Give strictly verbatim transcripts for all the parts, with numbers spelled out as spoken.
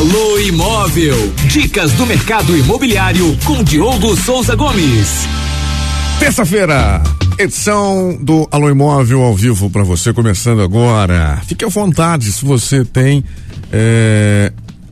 Alô Imóvel, dicas do mercado imobiliário com Diogo Souza Gomes. Terça-feira, edição do Alô Imóvel ao vivo para você, começando agora. Fique à vontade se você tem é,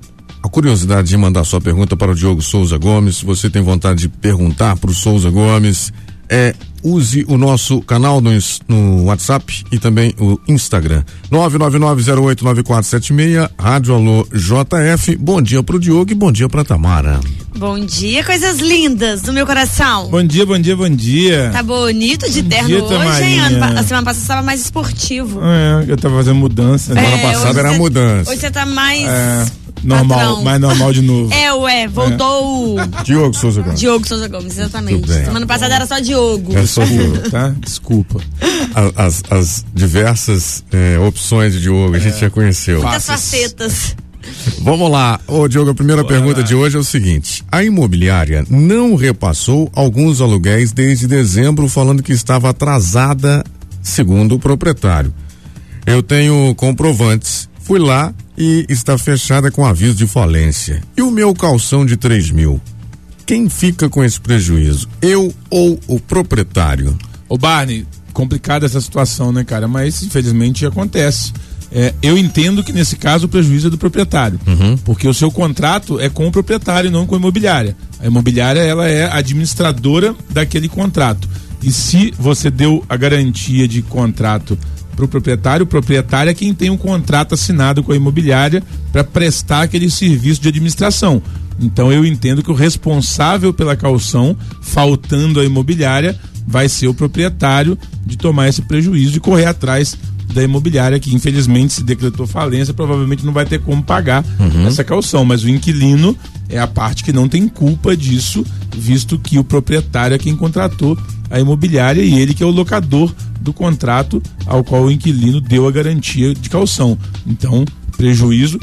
a curiosidade de mandar sua pergunta para o Diogo Souza Gomes, se você tem vontade de perguntar para o Souza Gomes, é, use o nosso canal no, no WhatsApp e também o Instagram. nove nove nove zero oito nove quatro sete seis, Rádio Alô J F. Bom dia pro Diogo e bom dia pra Tamara. Bom dia, coisas lindas do meu coração. Bom dia, bom dia, bom dia. Tá bonito de bom terno dia, hoje, Tamarinha. hein? A semana passada estava mais esportivo. É, eu tava fazendo mudança. Semana É, passada era você, mudança. Hoje você tá mais... É, normal, patrão. mais normal de novo. É, ué, voltou o... Diogo Souza Gomes. Diogo Souza Gomes, exatamente. Tudo bem. Semana passada era só Diogo. É só Diogo. Tá? Desculpa. As, as diversas é, opções de Diogo, a gente já conheceu. Muitas facetas. Vamos lá, ô Diogo, a primeira Bora pergunta lá. de hoje é o seguinte: a imobiliária não repassou alguns aluguéis desde dezembro, falando que estava atrasada, segundo o proprietário. Eu tenho comprovantes, fui lá e está fechada com aviso de falência. E o meu calção de três mil? Quem fica com esse prejuízo? Eu ou o proprietário? Ô Barney, complicada essa situação, né, cara? Mas infelizmente acontece. É, eu entendo que nesse caso o prejuízo é do proprietário, Uhum. porque o seu contrato é com o proprietário e não com a imobiliária. A imobiliária, ela é administradora daquele contrato. E se você deu a garantia de contrato para o proprietário, o proprietário é quem tem um contrato assinado com a imobiliária para prestar aquele serviço de administração. Então eu entendo que o responsável pela caução, faltando a imobiliária, vai ser o proprietário de tomar esse prejuízo e correr atrás da imobiliária, que infelizmente se decretou falência, provavelmente não vai ter como pagar Uhum. essa caução, mas o inquilino é a parte que não tem culpa disso, visto que o proprietário é quem contratou a imobiliária e ele que é o locador do contrato ao qual o inquilino deu a garantia de caução. Então, prejuízo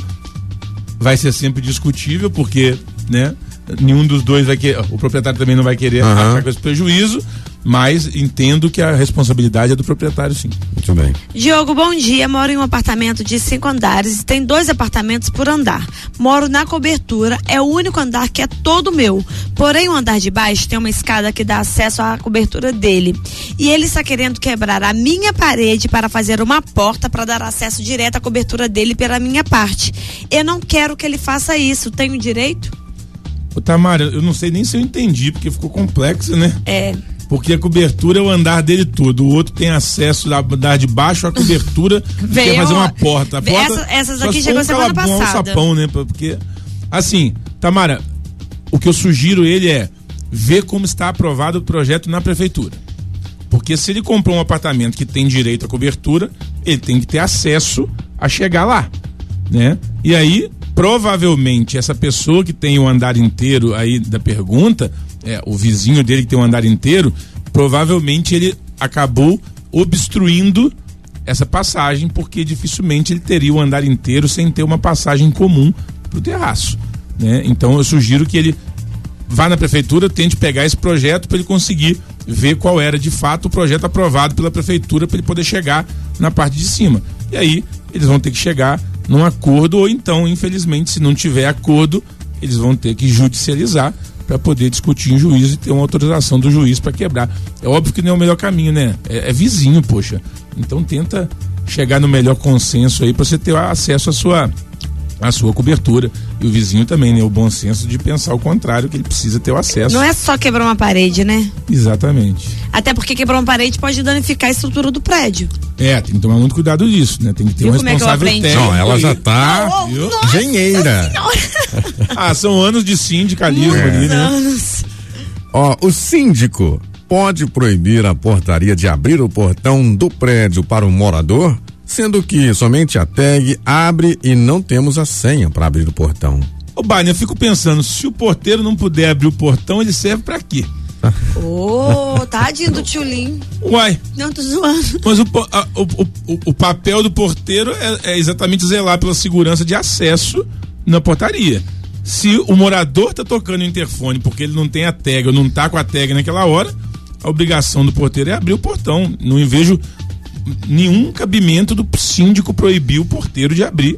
vai ser sempre discutível, porque, né, nenhum dos dois vai querer, o proprietário também não vai querer Uhum. arcar com esse prejuízo, mas entendo que a responsabilidade é do proprietário, sim. Muito bem. Diogo, bom dia. Moro em um apartamento de cinco andares e tem dois apartamentos por andar. Moro na cobertura, é o único andar que é todo meu. Porém, o andar de baixo tem uma escada que dá acesso à cobertura dele. E ele está querendo quebrar a minha parede para fazer uma porta para dar acesso direto à cobertura dele pela minha parte. Eu não quero que ele faça isso. Tenho direito? Ô Tamara, eu não sei nem se eu entendi, porque ficou complexo, né? É. Porque a cobertura é o andar dele todo, o outro tem acesso ao andar de baixo à cobertura que quer Veio- fazer uma porta. A porta Essa- essas só aqui se chegou for um semana calabão, passada. Um sapão, né? Porque, assim, Tamara, o que eu sugiro ele é ver como está aprovado o projeto na prefeitura. Porque se ele comprou um apartamento que tem direito à cobertura, ele tem que ter acesso a chegar lá, né? E aí, provavelmente, essa pessoa que tem o andar inteiro aí da pergunta, é, o vizinho dele que tem um andar inteiro, provavelmente ele acabou obstruindo essa passagem, porque dificilmente ele teria o andar inteiro sem ter uma passagem comum pro terraço, né? Então eu sugiro que ele vá na prefeitura, tente pegar esse projeto para ele conseguir ver qual era de fato o projeto aprovado pela prefeitura para ele poder chegar na parte de cima. E aí eles vão ter que chegar num acordo, ou então, infelizmente, se não tiver acordo, eles vão ter que judicializar para poder discutir em juízo e ter uma autorização do juiz para quebrar. É óbvio que não é o melhor caminho, né? É, é vizinho, poxa. Então tenta chegar no melhor consenso aí para você ter acesso à sua a sua cobertura. E o vizinho também, né? O bom senso de pensar o contrário, que ele precisa ter o acesso. Não é só quebrar uma parede, né? Exatamente. Até porque quebrar uma parede pode danificar a estrutura do prédio. É, tem que tomar muito cuidado disso, né? Tem que ter Viu um como é que eu responsável aprendi? técnico. Não, ela aí. já tá Oh, viu? nossa engenheira. senhora. Ah, são anos de sindicalismo É. ali, né? Anos. Ó, o síndico pode proibir a portaria de abrir o portão do prédio para o morador, sendo que somente a tag abre e não temos a senha para abrir o portão. Ô, Barney, eu fico pensando, se o porteiro não puder abrir o portão, ele serve pra quê? Ô, oh, tadinho do tchulim. Uai, Não, tô zoando. mas o, po- a- o, o, o papel do porteiro é, é exatamente zelar pela segurança de acesso na portaria. Se o morador tá tocando o interfone porque ele não tem a tag ou não tá com a tag naquela hora, a obrigação do porteiro é abrir o portão. Não vejo nenhum cabimento do síndico proibir o porteiro de abrir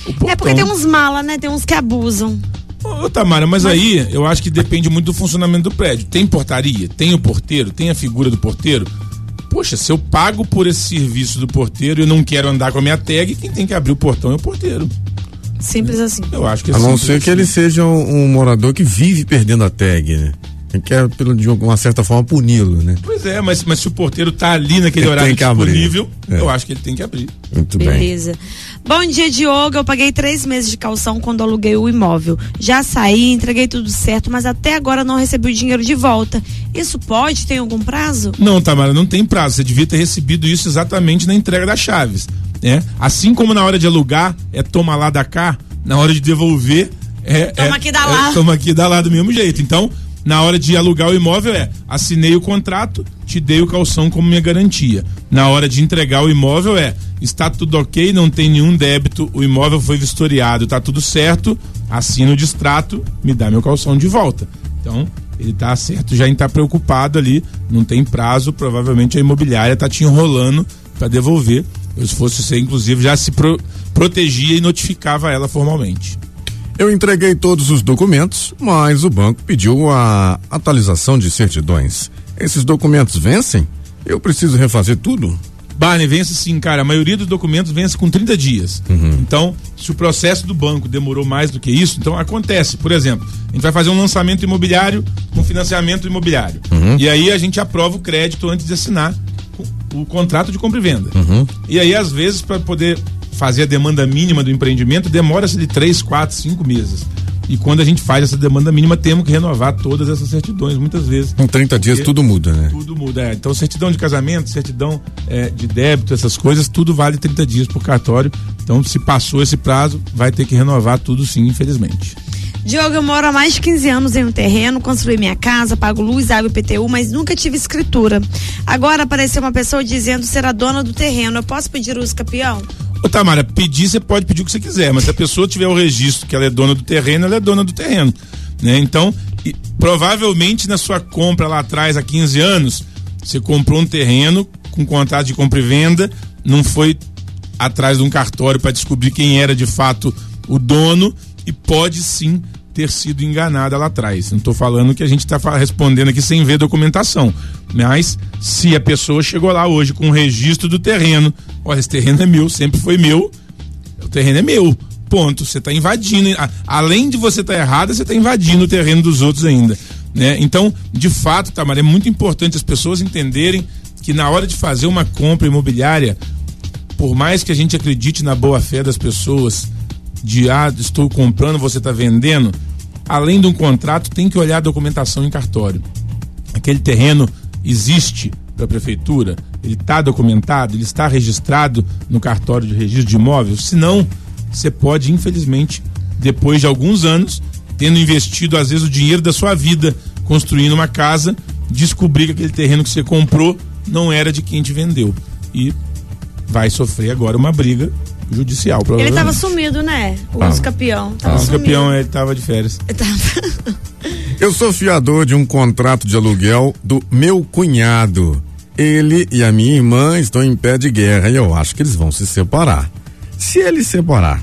o portão. É porque tem uns mala, né? Tem uns que abusam. Ô, Tamara, mas, mas aí eu acho que depende muito do funcionamento do prédio. Tem portaria, tem o porteiro, tem a figura do porteiro. Poxa, se eu pago por esse serviço do porteiro e eu não quero andar com a minha tag, quem tem que abrir o portão é o porteiro. Simples assim. Eu acho que é A não simples ser assim. que ele seja um, um morador que vive perdendo a tag, né? Ele quer, pelo, de uma certa forma, puni-lo, né? Pois é, mas, mas se o porteiro tá ali naquele Ele horário tem que abrir. disponível, É. eu acho que ele tem que abrir. Muito bem. Beleza. Bom dia, Diogo. Eu paguei três meses de calção quando aluguei o imóvel. Já saí, entreguei tudo certo, mas até agora não recebi o dinheiro de volta. Isso pode? Tem algum prazo? Não, Tamara, não tem prazo. Você devia ter recebido isso exatamente na entrega das chaves, né? Assim como na hora de alugar é toma lá da cá, na hora de devolver é Toma é, aqui, dá lá. é, toma aqui dá lá do mesmo jeito. Então, na hora de alugar o imóvel é assinei o contrato, te dei o calção como minha garantia. Na hora de entregar o imóvel é está tudo ok, não tem nenhum débito, o imóvel foi vistoriado, tá tudo certo, assina o distrato, me dá meu calção de volta. Então, ele tá certo já em estar tá preocupado ali, não tem prazo, provavelmente a imobiliária tá te enrolando para devolver. Eu, se fosse você, inclusive, já se pro, protegia e notificava ela formalmente. Eu entreguei todos os documentos, mas o banco pediu a atualização de certidões. Esses documentos vencem? Eu preciso refazer tudo? Barney, vence sim, cara. A maioria dos documentos vence com trinta dias. Uhum. Então, se o processo do banco demorou mais do que isso, então acontece. Por exemplo, a gente vai fazer um lançamento imobiliário com financiamento imobiliário. Uhum. E aí a gente aprova o crédito antes de assinar o, o contrato de compra e venda. Uhum. E aí, às vezes, para poder fazer a demanda mínima do empreendimento, demora-se de três, quatro, cinco meses. E quando a gente faz essa demanda mínima, temos que renovar todas essas certidões, muitas vezes. Em trinta dias tudo muda, né? Tudo muda, é. Então, certidão de casamento, certidão é, de débito, essas coisas, tudo vale trinta dias por cartório. Então, se passou esse prazo, vai ter que renovar tudo sim, infelizmente. Diogo, eu moro há mais de quinze anos em um terreno, construí minha casa, pago luz, água e I P T U, mas nunca tive escritura. Agora apareceu uma pessoa dizendo ser a dona do terreno. Eu posso pedir uso capião? Ô, Tamara, pedir, você pode pedir o que você quiser, mas se a pessoa tiver o registro que ela é dona do terreno, ela é dona do terreno, né? Então, e, provavelmente na sua compra lá atrás, há quinze anos, você comprou um terreno com contrato de compra e venda, não foi atrás de um cartório para descobrir quem era de fato o dono e pode sim ter sido enganada lá atrás. Não estou falando que a gente está respondendo aqui sem ver documentação, mas se a pessoa chegou lá hoje com o registro do terreno, olha, esse terreno é meu, sempre foi meu, o terreno é meu, ponto. Você está invadindo, além de você estar tá errada, você está invadindo o terreno dos outros ainda, né? Então, de fato, Tamara, é muito importante as pessoas entenderem que na hora de fazer uma compra imobiliária, por mais que a gente acredite na boa fé das pessoas, de ah, estou comprando, você está vendendo, além de um contrato, tem que olhar a documentação em cartório. Aquele terreno existe para a prefeitura, ele está documentado, ele está registrado no cartório de registro de imóveis, senão você pode, infelizmente, depois de alguns anos, tendo investido às vezes o dinheiro da sua vida construindo uma casa, descobrir que aquele terreno que você comprou não era de quem te vendeu e vai sofrer agora uma briga judicial, Ele provavelmente. tava sumido, né? O Ah. uso capião. Tava O sumido. campeão, ele tava de férias. Ele tava... Eu sou fiador de um contrato de aluguel do meu cunhado. Ele e a minha irmã estão em pé de guerra e eu acho que eles vão se separar. Se ele separar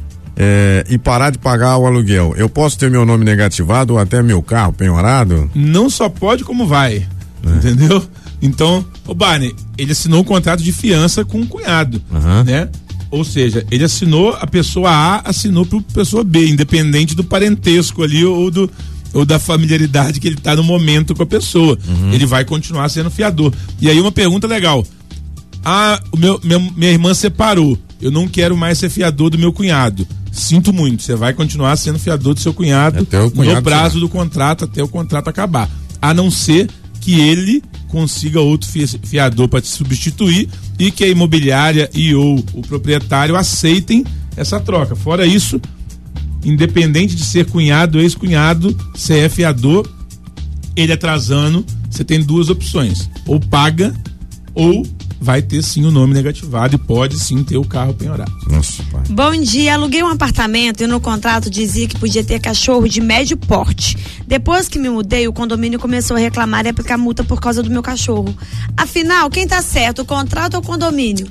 é, e parar de pagar o aluguel, eu posso ter meu nome negativado ou até meu carro penhorado? Não só pode, como vai. É. Entendeu? Então, o Barney, ele assinou um contrato de fiança com o cunhado, Uhum. né? Ou seja, ele assinou, a pessoa A assinou para a pessoa B, independente do parentesco ali ou do ou da familiaridade que ele está no momento com a pessoa. Uhum. Ele vai continuar sendo fiador. E aí uma pergunta legal. Ah, o meu, meu, minha irmã separou. Eu não quero mais ser fiador do meu cunhado. Sinto muito, você vai continuar sendo fiador do seu cunhado, até o cunhado no prazo tirar. do contrato, até o contrato acabar. A não ser que ele consiga outro fiador para te substituir e que a imobiliária e ou o proprietário aceitem essa troca. Fora isso, independente de ser cunhado ou ex-cunhado, você é fiador, ele atrasando, você tem duas opções. Ou paga, ou vai ter sim o nome negativado e pode sim ter o carro penhorado. Nossa, pai. Bom dia, aluguei um apartamento e no contrato dizia que podia ter cachorro de médio porte. Depois que me mudei, o condomínio começou a reclamar e aplicar multa por causa do meu cachorro. Afinal, quem tá certo, o contrato ou o condomínio?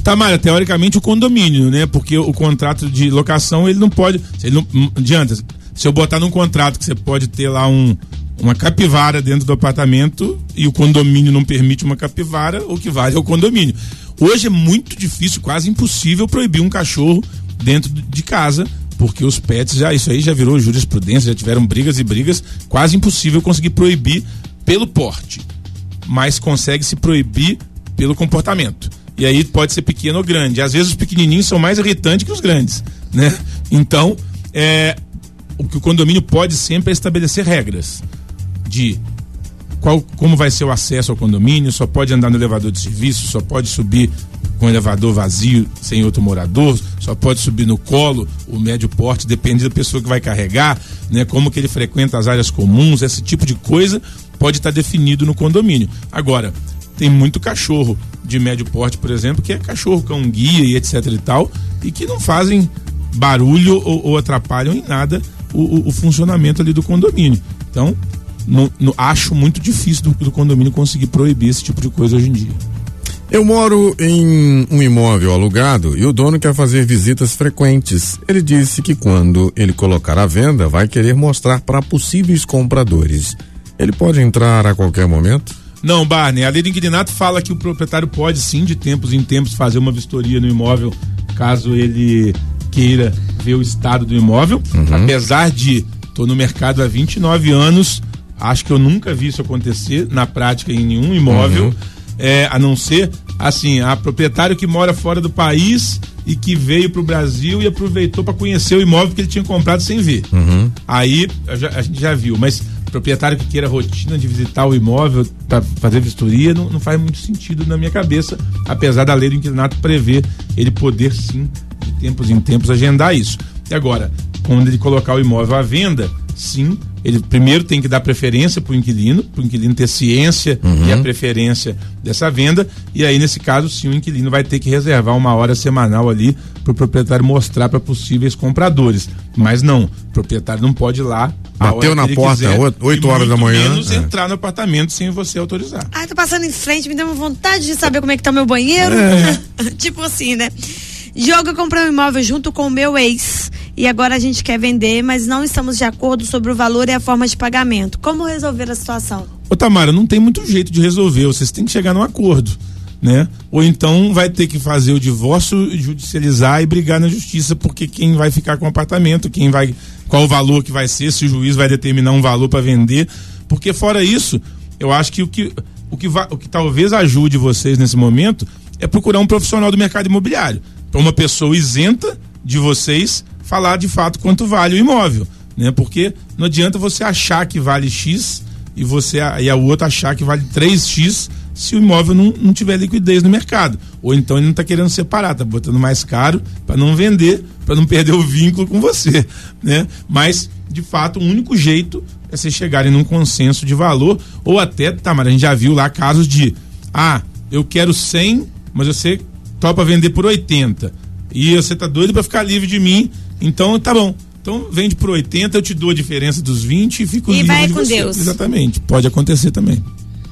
Tamara, teoricamente o condomínio, né? Porque o contrato de locação, ele não pode, ele não, não adianta, se eu botar num contrato que você pode ter lá um, uma capivara dentro do apartamento e o condomínio não permite uma capivara, o que vale é o condomínio. Hoje é muito difícil, quase impossível proibir um cachorro dentro de casa, porque os pets, já, isso aí já virou jurisprudência, já tiveram brigas e brigas, quase impossível conseguir proibir pelo porte, mas consegue se proibir pelo comportamento. E aí pode ser pequeno ou grande. Às vezes os pequenininhos são mais irritantes que os grandes, né? Então, é, o que o condomínio pode sempre é estabelecer regras de qual, como vai ser o acesso ao condomínio, só pode andar no elevador de serviço, só pode subir com o elevador vazio, sem outro morador, só pode subir no colo, o médio porte, depende da pessoa que vai carregar, né? Como que ele frequenta as áreas comuns, esse tipo de coisa pode estar definido no condomínio. Agora, tem muito cachorro de médio porte, por exemplo, que é cachorro cão guia e etc e tal, e que não fazem barulho ou, ou atrapalham em nada o, o, o funcionamento ali do condomínio. Então, no, no, acho muito difícil do, do condomínio conseguir proibir esse tipo de coisa hoje em dia. Eu moro em um imóvel alugado e o dono quer fazer visitas frequentes. Ele disse que quando ele colocar à venda, vai querer mostrar para possíveis compradores. Ele pode entrar a qualquer momento? Não, Barney, a lei do inquilinato fala que o proprietário pode sim, de tempos em tempos, fazer uma vistoria no imóvel, caso ele queira ver o estado do imóvel. Uhum. Apesar de, tô no mercado há vinte e nove anos, acho que eu nunca vi isso acontecer na prática em nenhum imóvel, uhum. é, a não ser, assim, a proprietário que mora fora do país e que veio pro Brasil e aproveitou para conhecer o imóvel que ele tinha comprado sem ver. Uhum. Aí, a, a gente já viu, mas proprietário que queira rotina de visitar o imóvel para fazer vistoria não, não faz muito sentido na minha cabeça, apesar da lei do inquilinato prever ele poder sim, de tempos em tempos, agendar isso. E agora, quando ele colocar o imóvel à venda, sim, ele primeiro tem que dar preferência para o inquilino, para o inquilino ter ciência uhum. e a preferência dessa venda, e aí nesse caso sim o inquilino vai ter que reservar uma hora semanal ali para o proprietário mostrar para possíveis compradores, mas não, o proprietário não pode ir lá bateu na porta oito horas da manhã, menos é. entrar no apartamento sem você autorizar. Ah, tô passando em frente, me deu uma vontade de saber como é que tá o meu banheiro. É. Tipo assim, né? Diogo, eu comprei um imóvel junto com o meu ex e agora a gente quer vender, mas não estamos de acordo sobre o valor e a forma de pagamento. Como resolver a situação? Ô Tamara, não tem muito jeito de resolver, vocês têm que chegar num acordo, né? Ou então vai ter que fazer o divórcio, judicializar e brigar na justiça, porque quem vai ficar com o apartamento, quem vai, qual o valor que vai ser, se o juiz vai determinar um valor para vender, porque fora isso, eu acho que o que, o que, vai, o que talvez ajude vocês nesse momento é procurar um profissional do mercado imobiliário, para uma pessoa isenta de vocês falar de fato quanto vale o imóvel, né? Porque não adianta você achar que vale X e você e a outra achar que vale três X se o imóvel não, não tiver liquidez no mercado, ou então ele não está querendo separar, está botando mais caro para não vender, para não perder o vínculo com você, né? Mas de fato o único jeito é vocês chegarem num consenso de valor, ou até, tá, mas a gente já viu lá casos de, ah, eu quero cem, mas você topa vender por oitenta e você tá doido para ficar livre de mim, então tá bom, então vende por oitenta, eu te dou a diferença dos vinte e fico e livre vai de com você. Deus. Exatamente, pode acontecer também.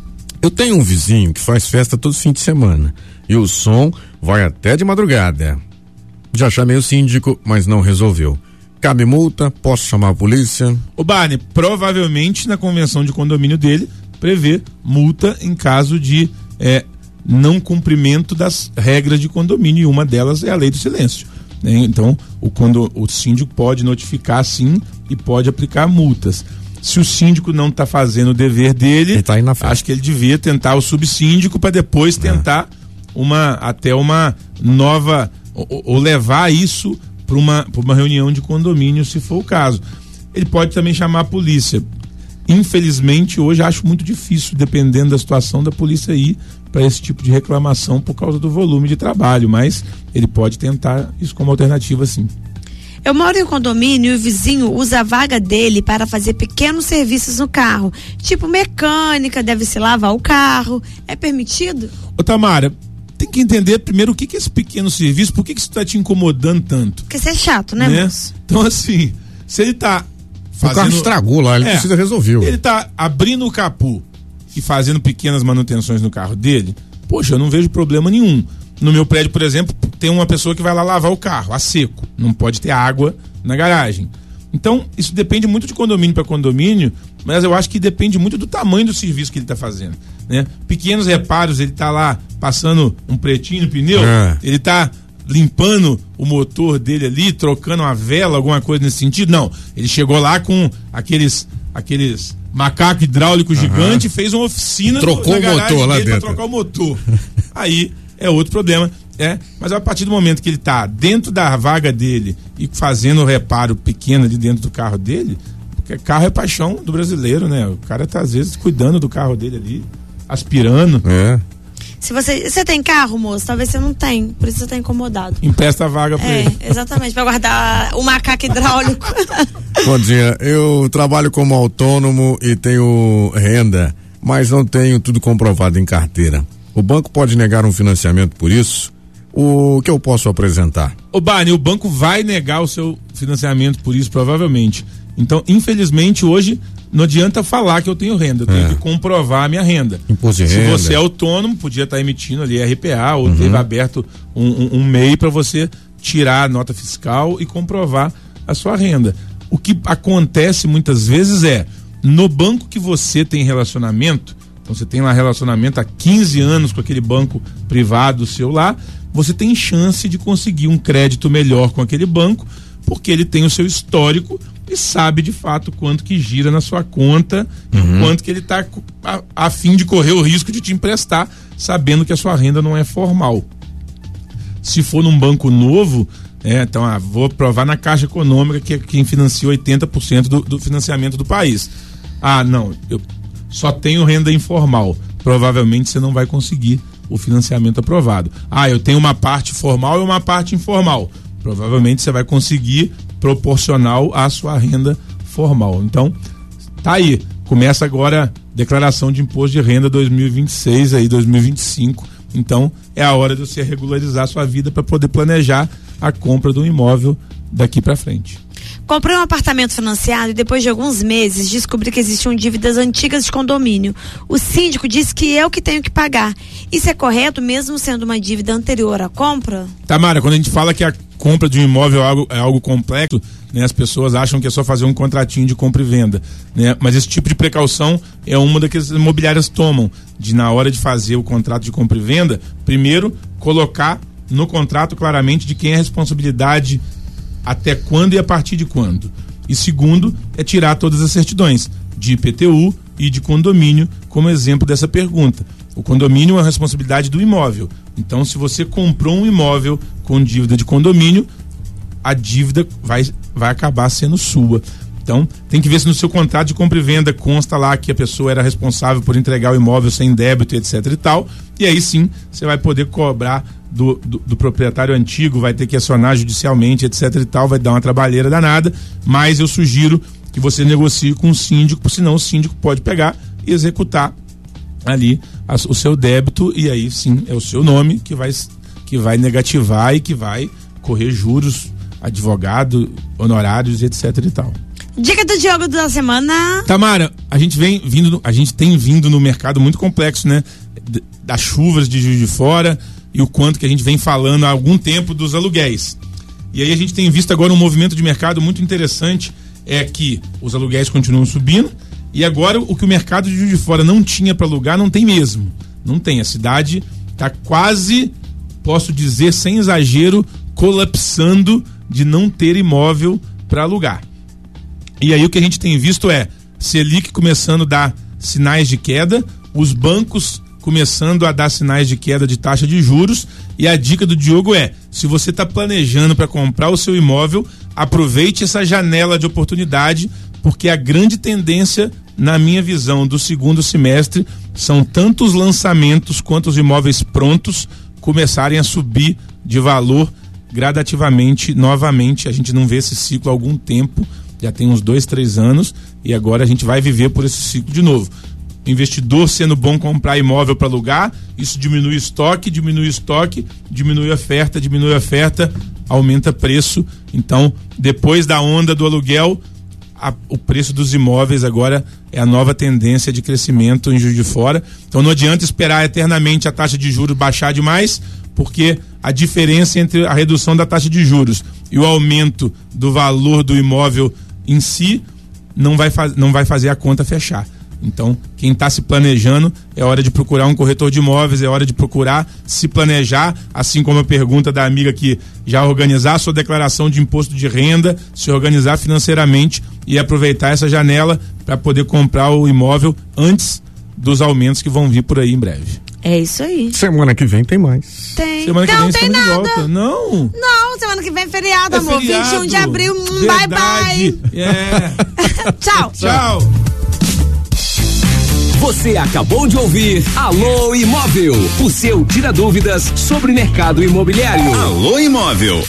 Eu tenho um vizinho que faz festa todo fim de semana e o som vai até de madrugada. Já chamei o síndico, mas não resolveu. Cabe multa? Posso chamar a polícia? O Barney, provavelmente na convenção de condomínio dele prevê multa em caso de é, não cumprimento das regras de condomínio, e uma delas é a lei do silêncio, né? Então o, quando, o síndico pode notificar sim e pode aplicar multas. Se o síndico não está fazendo o dever dele, tá acho que ele devia tentar o subsíndico para depois tentar é. uma até uma nova ou, ou levar isso para uma, para uma reunião de condomínio, se for o caso. Ele pode também chamar a polícia. Infelizmente, hoje acho muito difícil, dependendo da situação, da polícia ir para esse tipo de reclamação por causa do volume de trabalho, mas ele pode tentar isso como alternativa, sim. Eu moro em um condomínio e o vizinho usa a vaga dele para fazer pequenos serviços no carro, tipo mecânica, deve-se lavar o carro. É permitido? Ô Tamara, tem que entender primeiro o que que é esse pequeno serviço, por que que isso está te incomodando tanto? Porque isso é chato, né, né? moço? Então assim, se ele tá fazendo... O carro estragou lá, ele é, precisa resolver. Ele tá abrindo o capô e fazendo pequenas manutenções no carro dele, poxa, eu não vejo problema nenhum. no meu prédio, por exemplo, tem uma pessoa que vai lá lavar o carro a seco, não pode ter água na garagem. Então, isso depende muito de condomínio para condomínio, mas eu acho que depende muito do tamanho do serviço que ele está fazendo, né? Pequenos reparos, ele está lá passando um pretinho no pneu, é. ele está limpando o motor dele ali, trocando uma vela, alguma coisa nesse sentido. Não, ele chegou lá com aqueles, aqueles macaco hidráulico uhum. gigante e fez uma oficina trocou no, na o motor lá dentro. Para trocar o motor. Aí é outro problema. É, mas a partir do momento que ele está dentro da vaga dele e fazendo o reparo pequeno ali dentro do carro dele, porque carro é paixão do brasileiro, né? O cara tá às vezes cuidando do carro dele ali, aspirando. É. Se você, você tem carro, moço, talvez você não tem, por isso você tá incomodado. Empresta a vaga pra é, ele. Exatamente, pra guardar o macaco hidráulico. Bom dia, eu trabalho como autônomo e tenho renda, mas não tenho tudo comprovado em carteira. O banco pode negar um financiamento por isso? O que eu posso apresentar? Ô Barney, o banco vai negar o seu financiamento por isso, provavelmente. Então, infelizmente, hoje não adianta falar que eu tenho renda, eu tenho é. que comprovar a minha renda. Imposto de Se renda. você é autônomo, podia estar emitindo ali R P A ou uhum. teve aberto um, um, um M E I para você tirar a nota fiscal e comprovar a sua renda. O que acontece muitas vezes é, no banco que você tem relacionamento, então você tem lá relacionamento há quinze anos com aquele banco privado seu lá, você tem chance de conseguir um crédito melhor com aquele banco, porque ele tem o seu histórico e sabe de fato quanto que gira na sua conta uhum. e quanto que ele está a, a fim de correr o risco de te emprestar, sabendo que a sua renda não é formal. Se for num banco novo, é, então ah, vou provar na Caixa Econômica, que é quem financia oitenta por cento do, do financiamento do país. Ah, não, eu só tenho renda informal. Provavelmente você não vai conseguir o financiamento aprovado. Ah, eu tenho uma parte formal e uma parte informal. Provavelmente você vai conseguir proporcional à sua renda formal. Então, tá aí. Começa agora a declaração de imposto de renda dois mil e vinte e seis, aí dois mil e vinte e cinco. Então, é a hora de você regularizar a sua vida para poder planejar a compra do imóvel daqui para frente. Comprei um apartamento financiado e depois de alguns meses descobri que existiam dívidas antigas de condomínio. O síndico disse que eu que tenho que pagar. Isso é correto mesmo sendo uma dívida anterior à compra? Tamara, quando a gente fala que a compra de um imóvel é algo, é algo complexo, né, as pessoas acham que é só fazer um contratinho de compra e venda, né? Mas esse tipo de precaução é uma das que as imobiliárias tomam, de na hora de fazer o contrato de compra e venda, primeiro colocar no contrato claramente de quem é a responsabilidade, até quando e a partir de quando. E segundo, é tirar todas as certidões de I P T U e de condomínio, como exemplo dessa pergunta. O condomínio é a responsabilidade do imóvel. Então, se você comprou um imóvel com dívida de condomínio, a dívida vai, vai acabar sendo sua. Então, tem que ver se no seu contrato de compra e venda consta lá que a pessoa era responsável por entregar o imóvel sem débito, etc e tal. E aí sim, você vai poder cobrar do, do, do proprietário antigo, vai ter que acionar judicialmente, etc e tal, vai dar uma trabalheira danada, mas eu sugiro que você negocie com o síndico, senão o síndico pode pegar e executar ali a, o seu débito, e aí sim é o seu nome que vai, que vai negativar e que vai correr juros, advogado, honorários, etc e tal. Dica do Diogo da semana. Tamara, a gente vem vindo, a gente tem vindo no mercado muito complexo, né? Das chuvas de Juiz de Fora e o quanto que a gente vem falando há algum tempo dos aluguéis. E aí a gente tem visto agora um movimento de mercado muito interessante, é que os aluguéis continuam subindo e agora o que o mercado de Juiz de Fora não tinha para alugar, não tem mesmo. Não tem. A cidade está quase, posso dizer sem exagero, colapsando de não ter imóvel para alugar. E aí o que a gente tem visto é Selic começando a dar sinais de queda, os bancos começando a dar sinais de queda de taxa de juros, e a dica do Diogo é, se você está planejando para comprar o seu imóvel, aproveite essa janela de oportunidade, porque a grande tendência, na minha visão, do segundo semestre, são tanto os lançamentos quanto os imóveis prontos começarem a subir de valor gradativamente, novamente. A gente não vê esse ciclo há algum tempo, já tem uns dois, três anos, e agora a gente vai viver por esse ciclo de novo. Investidor sendo bom comprar imóvel para alugar, isso diminui estoque, diminui estoque, diminui oferta, diminui oferta, aumenta preço. Então, depois da onda do aluguel, a, o preço dos imóveis agora é a nova tendência de crescimento em Juiz de Fora. Então não adianta esperar eternamente a taxa de juros baixar demais, porque a diferença entre a redução da taxa de juros e o aumento do valor do imóvel em si não vai, faz, não vai fazer a conta fechar. Então, quem está se planejando, é hora de procurar um corretor de imóveis, é hora de procurar se planejar, assim como a pergunta da amiga que já organizar a sua declaração de imposto de renda, se organizar financeiramente e aproveitar essa janela para poder comprar o imóvel antes dos aumentos que vão vir por aí em breve. É isso aí. Semana que vem tem mais. Tem. Semana que não vem tem estamos nada. de volta. Não. Não, semana que vem é feriado, É amor. feriado. vinte e um de abril. Hum, bye, Verdade. bye. É. Tchau. Tchau. Você acabou de ouvir Alô Imóvel, o seu tira dúvidas sobre mercado imobiliário. Alô Imóvel.